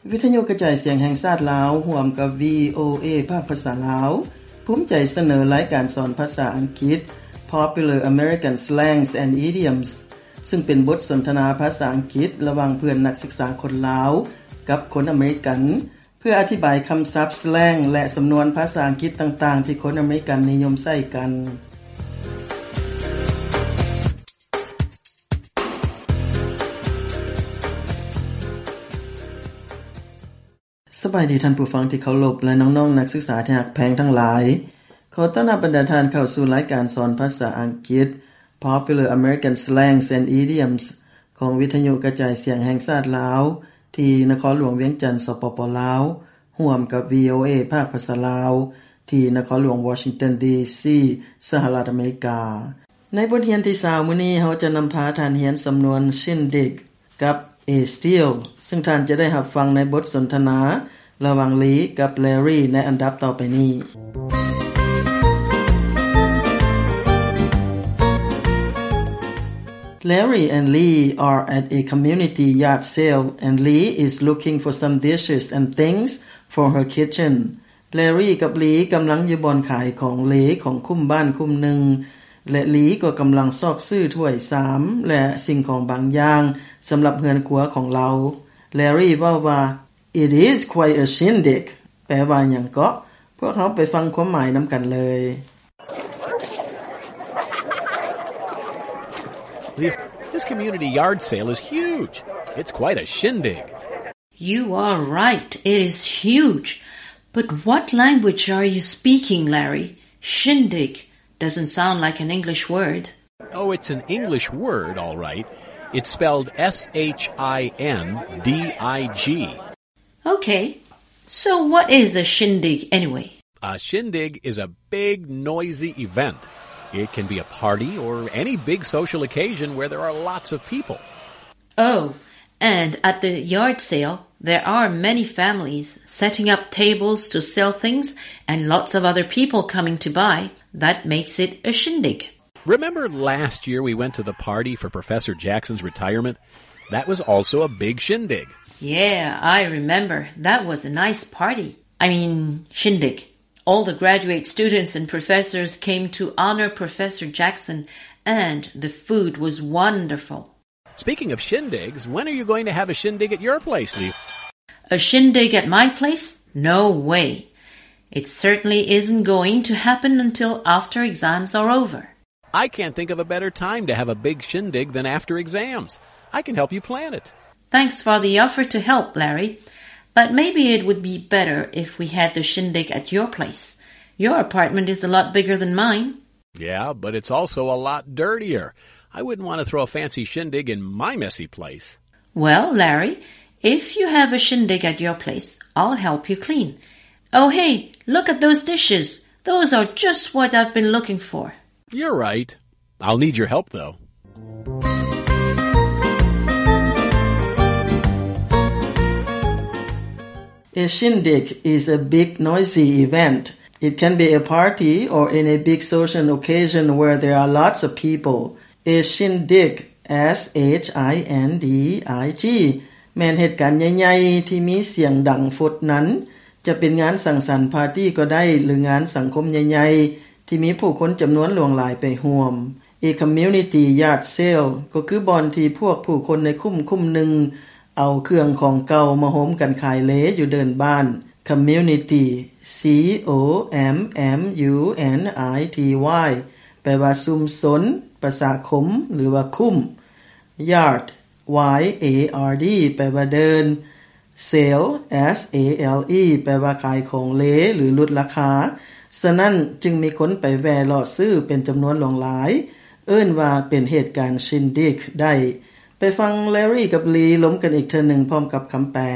วิทยุกระจายเสียงแห่งชาติลาวร่วมกับ VOA ภาคภาษาลาวภูมิใจเสนอรายการสอนภาษาอังกฤษ Popular American Slangs and Idioms ซึ่งเป็นบทสนทนาภาษาอังกฤษระหว่างเพื่อนนักศึกษาคนลาวกับคนอเมริกันเพื่ออธิบายคำศัพท์ slang และสำนวนภาษาอังกฤษต่างๆที่คนอเมริกันนิยมใช้กันสบายดีท่านผู้ฟังที่เคารพและน้องๆนักศึกษาที่รักแพงทั้งหลายขอต้อนรับบรรดาท่านเข้าสู่รายการสอนภาษาอังกฤษ Popular American Slangs and Idioms ของวิทยุกระจายเสียงแห่งชาติลาวที่นครหลวงเวียงจันทน์สปป.ลาวร่วมกับ VOA ภาคภาษาลาวที่นครหลวงวอชิงตัน DC สหรัฐอเมริกาในบทเรียนที่20มื้อนี้เราจะนำพาท่านเรียนสำนวน shindig กับ a steal ซึ่งท่านจะได้รับฟังในบทสนทนาระหว่างลีกับ Larry ในอันดับต่อไปนี้ Larry and Lee are at a community yard sale and Lee is looking for some dishes and things for her kitchen. Larry กับ Lee กำลังอยู่บอนขายของเหลของคุ้มบ้านคุ้มหนึ่งและ Lee ก็กำลังซอกซื้อถ้วย3และสิ่งของบางอย่างสำหรับเรือนครัวของเรา Larry ว่าIt is quite a shindig แปลว่าหยังก็พวกเขาไปฟังความหมายนํากันเลย This community yard sale is huge. It's quite a shindig. You are right. It is huge. But what language are you speaking, Larry? Shindig doesn't sound like an English word. Oh, it's an English word, all right. It's spelled S-H-I-N-D-I-G. Okay, so what is a shindig anyway? A shindig is a big, noisy event. It can be a party or any big social occasion where there are lots of people. Oh, and at the yard sale, there are many families setting up tables to sell things and lots of other people coming to buy. That makes it a shindig. Remember last year we went to the party for Professor Jackson's retirement? That was also a big shindig. Yeah, I remember. That was a nice party. Shindig. All the graduate students and professors came to honor Professor Jackson, and the food was wonderful. Speaking of shindigs, when are you going to have a shindig at your place, Lee? A shindig at my place? No way. It certainly isn't going to happen until after exams are over. I can't think of a better time to have a big shindig than after exams. I can help you plan it. Thanks for the offer to help, Larry. But maybe it would be better if we had the shindig at your place. Your apartment is a lot bigger than mine. Yeah, but it's also a lot dirtier. I wouldn't want to throw a fancy shindig in my messy place. Well, Larry, if you have a shindig at your place, I'll help you clean. Oh, hey, look at those dishes. Those are just what I've been looking for. You're right. I'll need your help, though. A shindig is a big noisy event. It can be a party or in a big social occasion where there are lots of people. A shindig, S-H-I-N-D-I-G แม่นเหตุการณ์ใหญ่ๆที่มีเสียงดังฟดนั้นจะเป็นงานสังสรรค์ปาร์ตี้ก็ได้หรืองานสังคมใหญ่ๆที่มีผู้คนจำนวนหลวงหลายไปร่วม A community yard sale ก็คือบ่อนที่พวกผู้คนในคุ้มหนึ่งเอาเครื่องของเก่ามาโฮมกันขายเลอยู่เดินบ้าน Community C-O-M-M-U-N-I-T-Y แปลว่าชุมชนประชาคมหรือว่าคุ้ม Yard Y-A-R-D แปลว่าเดิน Sale S-A-L-E แปลว่าขายของเลหรือลดราคาฉะนั้นจึงมีคนไปแวะเลาะซื้อเป็นจำนวนหลายเอิ้นว่าเป็นเหตุการณ์ Shindig ได้ไปฟัง Larry กับ Lee ล้มกันอีกเทื่อนึงพร้อมกับคำแปล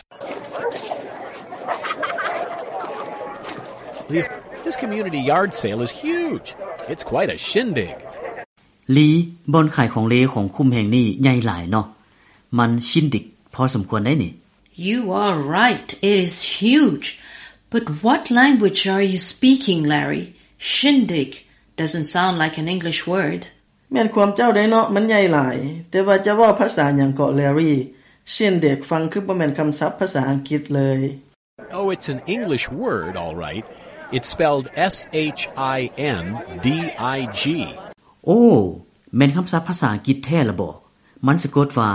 This community yard sale is huge. It's quite a shindig. Lee บ่อนขายของเลของคุ้มแห่งนี้ใหญ่หลายเนาะมัน shindig พอสมควรได้นี่ You are right. It is huge. But what language are you speaking, Larry? Shindig doesn't sound like an English word. แม่นความเจ้าได้เนาะมันใหญ่หลายแต่ว่าจะเว้าภาษาหยังก็ Larry shindig ฟังคือบ่แม่นคำศัพท์ภาษาอังกฤษเลย Oh, it's an English word, all right. It's spelled S-H-I-N-D-I-G. โอ้แม่นคำศัพท์ภาษาอังกฤษแท้ละบ่มันสะกดว่า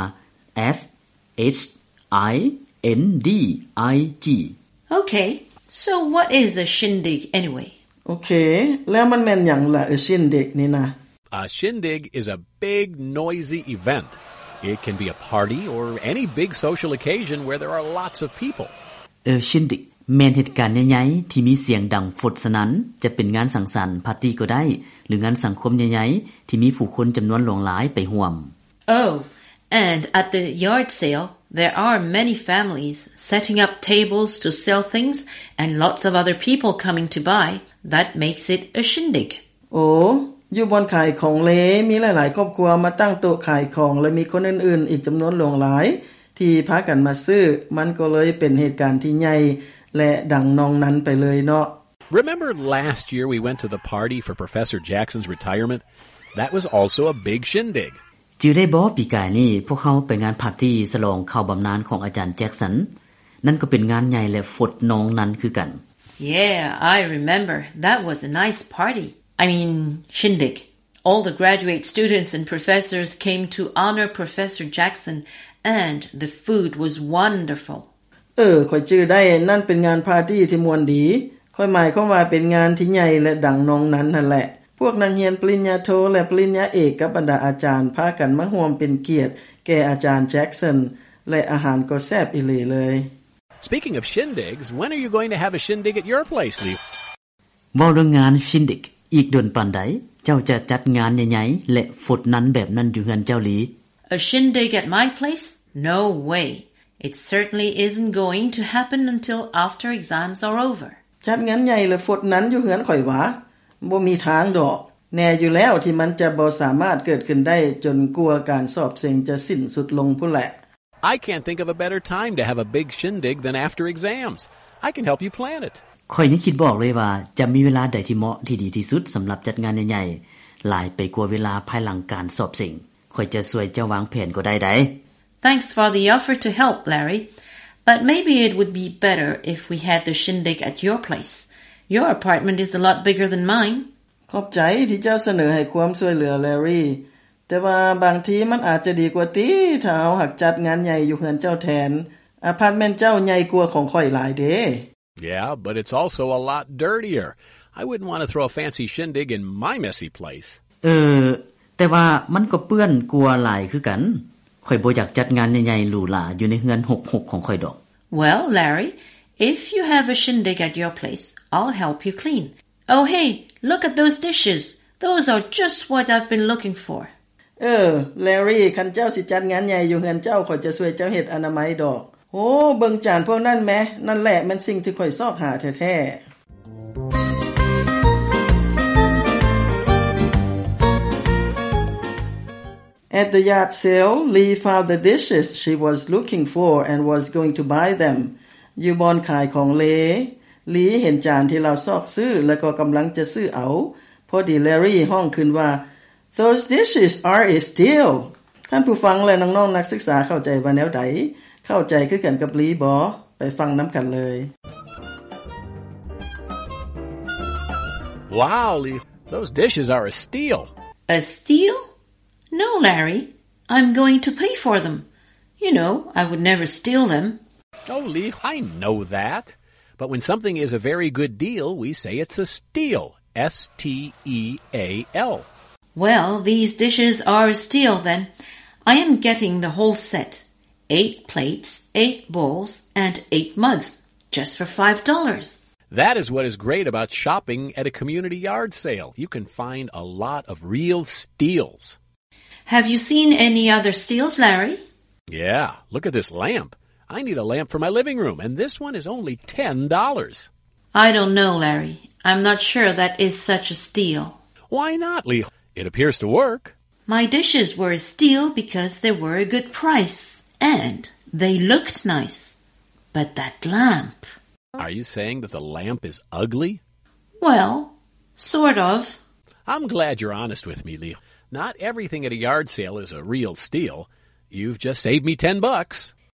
S-H-I-N-D-I-G. Okay, so what is a shindig anyway? โอเคแล้วมันแม่นหยังล่ะshindig นี่นะ A shindig is a big, noisy event. It can be a party or any big social occasion where there are lots of people. shindig แม่นเหตุการณ์ใหญ่ๆที่มีเสียงดังฟดสนั่นจะเป็นงานสังสรรค์ปาร์ตี้ก็ได้หรืองานสังคมใหญ่ๆที่มีผู้คนจำนวนหลวงหลายไปร่วม Oh, and at the yard sale, there are many families setting up tables to sell things and lots of other people coming to buy. That makes it a shindig. โอ้อยู่บนขายของเลมีหลายๆครอบครัวมาตั้งโต๊ะขายของและมีคนอื่นๆอีกจำนวนหลวงหลายที่พากันมาซื้อมันก็เลยเป็นเหตุการณ์ที่ใหญ่และดังนองนั้นไปเลยเนาะ Remember last year we went to the party for Professor Jackson's retirement? That was also a big shindig. จื้อได้บ่ปีกายนี้พวกเขาไปงานปาร์ตี้ฉลองเข้าบำนาญของอาจารย์แจ็คสันนั่นก็เป็นงานใหญ่และฟดนองนั้นคือกัน Yeah, I remember. That was a nice party. I mean, shindig. All the graduate students and professors came to honor Professor Jackson, and the food was wonderful. ข้อยจื้อได้นั่นเป็นงานปาร์ตี้ที่ม่วนดีค่อยหมายความว่าเป็นงานที่ใหญ่และดังนองนั้นนั่นแหละพวกนักเรียนปริญญาโทและปริญญาเอกกับบรรดาอาจารย์พากันมาร่วมเป็นเกียรติแก่อาจารย์แจ็คสันและอาหารก็แซ่บอีหลีเลย Speaking of shindigs, when are you going to have a shindig at your place, Lee? เว้าเรื่องงาน shindig อีกโดนปานใดเจ้าจะจัดงานใหญ่ๆและฟดนั้นแบบนั้นอยู่เฮือนเจ้าหลี A shindig at my place? No way. It certainly isn't going to happen until after exams are over. จัดงานใหญ่และฟดนั้นอยู่เฮือนข่อยหวาบ่มีทางดอกแน่อยู่แล้วที่มันจะบ่สามารถเกิดขึ้นได้จนกลัวการสอบเซ็งจะสิ้นสุดลงพุ่นแหละ I can't think of a better time to have a big shindig than after exams. I can help you plan it. ข้อยยังคิดบอกเลยว่าจะมีเวลาใดที่เหมาะที่ดีที่สุดสำหรับจัดงานใหญ่ๆหลายไปกว่าเวลาภายหลังการสอบเซ็งข้อยจะช่วยเจ้าวางแผนก็ได้ Thanks for the offer to help, Larry. But maybe it would be better if we had the shindig at your place. Your apartment is a lot bigger than mine. ขอบใจที่เจ้าเสนอให้ความช่วยเหลือแลรี่แต่ว่าบางทีมันอาจจะดีกว่าติถ้าเฮาหักจัดงานใหญ่อยู่เฮือนเจ้าแทนอพาร์ตเมนต์เจ้าใหญ่กว่าของข่อยหลายเด้ Yeah, but it's also a lot dirtier. I wouldn't want to throw a fancy shindig in my messy place. แต่ว่ามันก็เปื้อนกลัวหลายคือกันข่อยบ่อยากจัดงานใหญ่ๆหรูหราอยู่ในเฮือนหกๆของข่อยดอก Well, Larry, if you have a shindig at your place, I'll help you clean. Oh, hey, look at those dishes. Those are just what I've been looking for. แลรี่คันเจ้าสิจัดงานใหญ่อยู่เฮือนเจ้าข่อยจะช่วยเจ้าเฮ็ดอนามัยดอกโหเบิ่งจานพวกนั้นแหมนั่นแหละมันสิ่งที่ข่อยซอกหาแท้ๆAt the yard sale, Lee found the dishes she was looking for and was going to buy them. อยู่บอนขายของเลลีเห็นจานที่เราซอกซื้อแล้วก็กำลังจะซื้อเอาพอดีแลรี่ห้องขึ้นว่า Those dishes are a steal. ท่านผู้ฟังและน้องๆนักศึกษาเข้าใจว่าแนวใดเข้าใจคือกันกับลีบ่ไปฟังน้ำกันเลย Wow, Lee, those dishes are a steal. A steal?No, Larry. I'm going to pay for them. You know, I would never steal them. Oh, Lee, I know that. But when something is a very good deal, we say it's a steal. S-T-E-A-L. Well, these dishes are a steal then. I am getting the whole set. 8 plates, 8 bowls, and 8 mugs. Just for $5. That is what is great about shopping at a community yard sale. You can find a lot of real steals.Have you seen any other steals, Larry? Yeah, look at this lamp. I need a lamp for my living room, and this one is only $10. I don't know, Larry. I'm not sure that is such a steal. Why not, Lee? It appears to work. My dishes were a steal because they were a good price, and they looked nice. But that lamp... Are you saying that the lamp is ugly? Well, sort of. I'm glad you're honest with me, Lee.Not everything at a yard sale is a real steal. You've just saved me $10.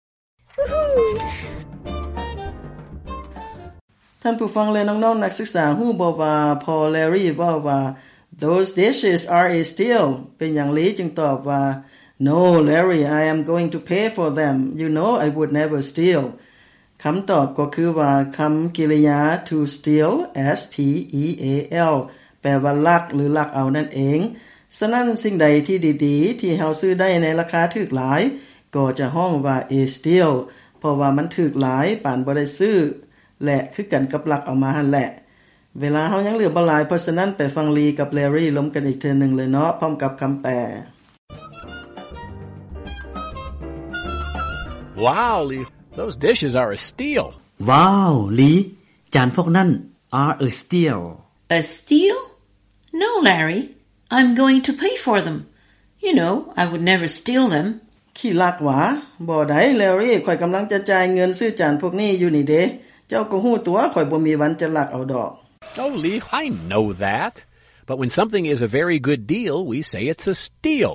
ท่านผู้ฟังและน้องๆนักศึกษาฮู้บ่ว่าพอแลรี่ว่าว่า Those dishes are a steal เป็นอย่างลีจึงตอบว่า No Larry I am going to pay for them You know I would never steal คำตอบก็คือว่าคำกริยา to steal S T E A L แปลว่าลักหรือลักเอานั่นเองฉะนั้นสิ่งใดที่ดีๆที่เฮาซื้อได้ในราคาถูกหลายก็จะห้องว่า a steal เพราะว่ามันถูกหลายปานบ่ได้ซื้อและคือกันกับลักเอามาหั่นแหละเวลาเฮายังเหลือบ่หลายเพราะฉะนั้นไปฟังลีกับแลรี่ล้มกันอีกเทื่อนึงเลยเนาะพร้อมกับคำแปล Wow, Lee, those dishes are a steal. ว้าวลีจานพวกนั้น are a steal A steal? No, Larry. I'm going to pay for them. You know, I would never steal them. ขี้ลักหวาบ่ได้แลรี่ข่อยกำลังจะจ่ายเงินซื้อจานพวกนี้อยู่นี่เด้เจ้าก็ฮู้ตัวข่อยบ่มีวันจะลักเอาดอก Oh, Lee, I know that. But when something is a very good deal, we say it's a steal.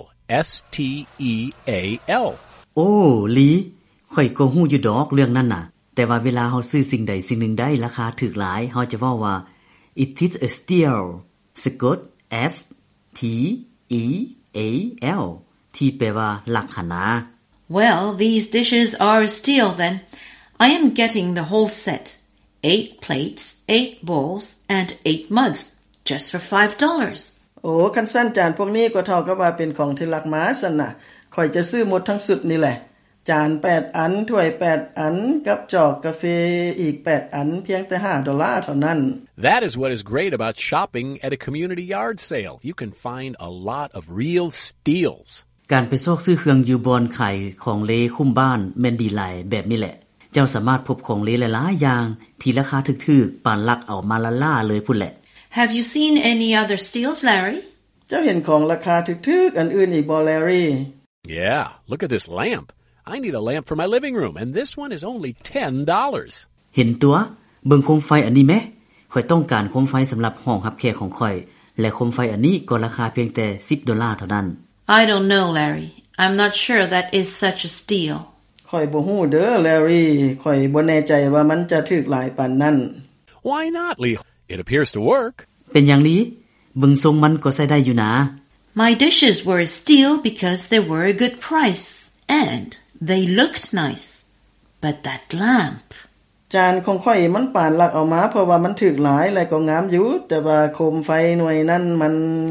S-T-E-A-L. โอ้ลีข่อยก็ฮู้อยู่ดอกเรื่องนั้นน่ะแต่ว่าเวลาเฮาซื้อสิ่งใดสิ่งหนึ่งได้ราคาถูกหลายเฮาจะเว้าว่า It is a steal สะกด S T E A L ที่แปลว่าลักหั่นนะ Well, these dishes are a steal then. I am getting the whole set. 8 plates, 8 bowls, and 8 mugs. Just for $5. โอ้คันสั้นจานพวกนี้ก็เท่ากับว่าเป็นของที่ลักมาซั่นน่ะข่อยจะซื้อหมดทั้งสุดนี่แหละจาน8อันถ้วย8อันกับจอกกาแฟอีก8อันเพียงแต่$5เท่านั้น That is what is great about shopping at a community yard sale. You can find a lot of real steals. การไปซอกซื้อเครื่องอยู่บอนขายของเลคุ้มบ้านแม่นดีหลายแบบนี้แหละเจ้าสามารถพบของเลหลายๆอย่างที่ราคาถูกๆปานลักเอามาละล่าเลยพุ่นแหละ Have you seen any other steals, Larry? เจ้าเห็นของราคาถูกๆอันอื่นอีกบ่แลรี่ Yeah, look at this lamp. I need a lamp for my living room, and this one is only $10. เห็นตัวเบิ่งโคมไฟอันนี้แมข่อยต้องการโคมไฟสำหรับห้องรับแขกของข่อยและโคมไฟอันนี้ก็ราคาเพียงแต่$10เท่านั้น I don't know, Larry. I'm not sure that is such a steal. ข่อยบ่ฮู้เด้อแลรี่ข่อยบ่แน่ใจว่ามันจะถูกหลายปานนั้น Why not, Lee? It appears to work. เป็นอย่างนี้เบิ่งทรงมันก็ใช้ได้อยู่นะ My dishes were a steal because they were a good price and they looked nice. But that lamp... จานของข่อยมันปานลักเอามาเพราะว่ามันถูกหลายและก็งามอยู่แต่ว่าโคมไฟหน่วยนั้นมัน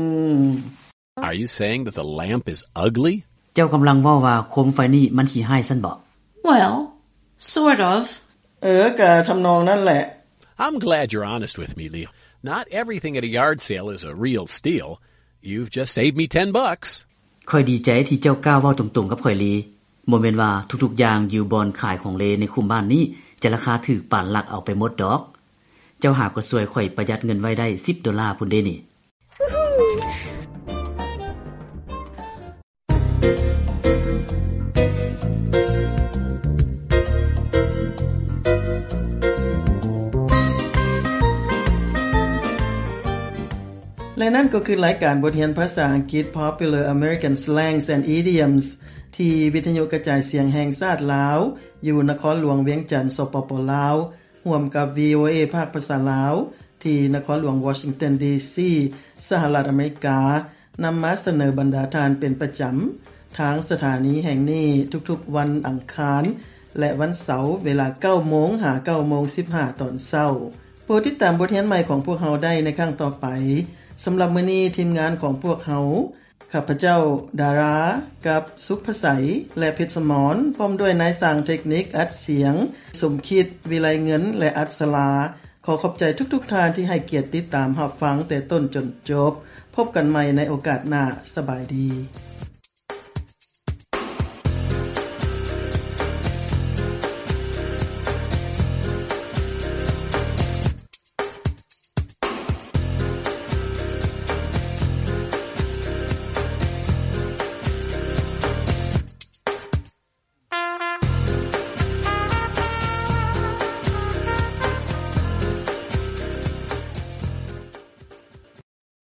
Are you saying that the lamp is ugly? เจ้ากำลังเว้าว่าโคมไฟนี่มันขี้ร้ายซั่นบ่ Well, sort of. ก็ทำนองนั้นแหละ I'm glad you're honest with me, Lee. Not everything at a yard sale is a real steal. You've just saved me $10. ค่อยดีใจที่เจ้ากล้าเว้าตรงๆกับข่อยลีบ่แม่นว่าทุกๆอย่างอยู่บอนขายของเลในคุมบ้านนี้จะราคาถูกปานลักเอาไปหมดดอกเจ้าหาก็ช่วยข่อยประหยัดเงินไว้ได้$10พุ่นเด้นี่และนั่นก็คือรายการบทเรียนภาษาอังกฤษ Popular American Slangs and Idioms ที่วิทยุกระจายเสียงแห่งชาติลาวอยู่นครหลวงเวียงจันทน์สปป.ลาวร่วมกับ VOA ภาคภาษาลาวที่นครหลวงวอชิงตันดีซีสหรัฐอเมริกานำมาเสนอบรรดาทานเป็นประจำทางสถานีแห่งนี้ทุกๆวันอังคารและวันเสาร์เวลา 9:00 น. หา 9:15 น. ตอนเช้าโปรดติดตามบทเรียนใหม่ของพวกเราได้ในครั้งต่อไปสำหรับมื้อนี้ทีมงานของพวกเราข้าพเจ้าดารากับสุภไสยและเพชรสมรพร้อมด้วยนายสร้างเทคนิคอัดเสียงสมคิดวิไลเงินและอัศลาขอขอบใจทุกๆท่านที่ให้เกียรติติดตามรับฟังแต่ต้นจนจบพบกันใหม่ในโอกาสหน้าสบายดี